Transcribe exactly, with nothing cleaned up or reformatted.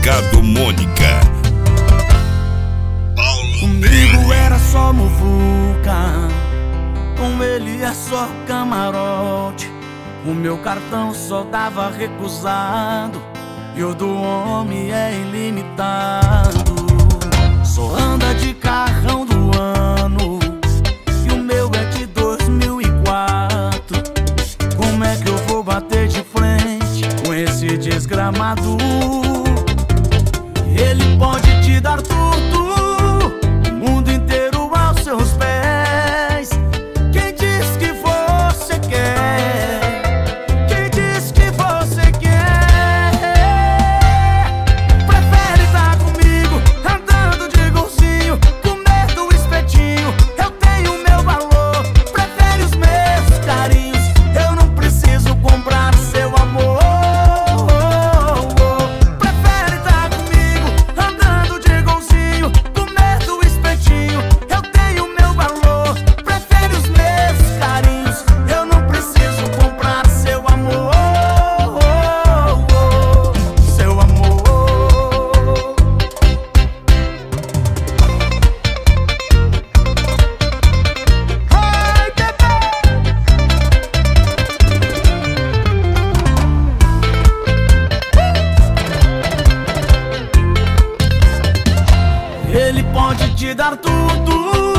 Supermercado Mônica. Paulo Comigo era só muvuca, com ele é só camarote. O meu cartão só dava recusado e o do homem é ilimitado. Só anda de carrão do ano e o meu é de dois mil e quatro. Como é que eu vou bater de frente com esse desgramado? Ele pode te dar tudo, o mundo inteiro aos seus pés. Quem diz que você quer? Quem diz que você quer? Prefere estar comigo, andando de golzinho, comer do espetinho. Eu tenho meu valor. Prefere os meus carinhos, eu não preciso comprar seu amor. Prefere estar comigo, andando de golzinho, comer do espetinho. Eu tenho meu valor. Prefere os meus carinhos, eu não preciso comprar seu amor. Seu amor. Ai, bebê. Ele pode te dar tudo,